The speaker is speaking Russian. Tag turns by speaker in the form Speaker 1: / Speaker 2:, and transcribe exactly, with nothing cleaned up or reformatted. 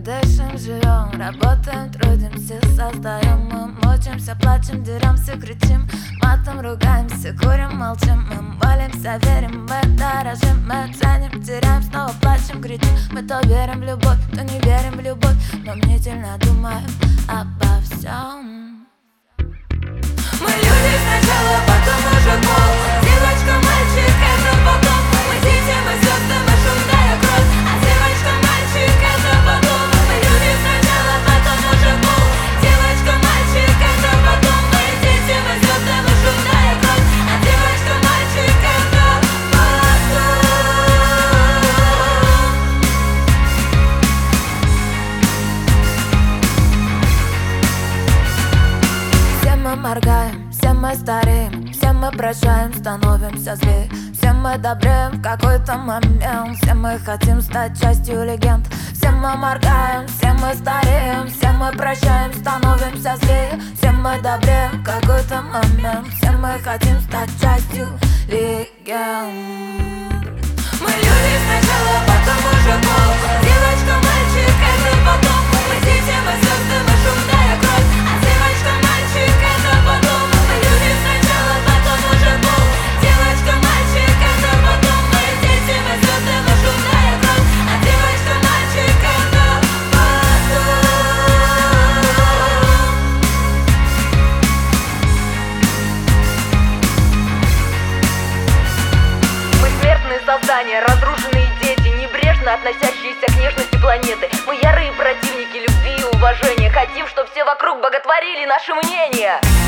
Speaker 1: дышим, живем, работаем, трудимся, создаем. Мы мучимся, плачем, деремся, кричим, матом ругаемся, курим, молчим. Мы молимся, верим, мы дорожим, мы ценим, теряем, снова плачем, кричим. Мы то верим в любовь, то не верим в любовь, но мнительно думаем обо всем. Мы люди сначала, потом уже пол. Девочка, мальчик, это потом. Мы дети, мы звезды, мы шум, дая кровь. А девочка, мальчик, это потом. Мы люди сначала, потом уже пол. Девочка, мальчик, это потом. Мы дети, мы звезды, мы шум, дая кровь. А девочка, мальчик, это потом. Все мы моргаем, все мы стареем, все мы прощаем, становимся злее. Все мы добреем в какой-то момент, все мы хотим стать частью легенд. Все мы моргаем, все мы стареем, все мы прощаем, становимся злее. Все мы добреем в какой-то момент, все мы хотим стать частью легенд. Мы люди сначала, потом уже пол. Девочка, мальчик, это потом. Мы дети, мы звезды, мы шум, дая кровь. А девочка, мальчик, это потом. Мы люди сначала, потом уже пол. Девочка, мальчик, это потом. Мы дети, мы звезды, мы шум, дая кровь. А девочка, мальчик, это потом.
Speaker 2: Мы смертные создания, разрушенные дети, небрежно относящиеся к нежности планеты. Мы ярые противники любви и уважения, хотим, чтобы все вокруг боготворили наше мнение.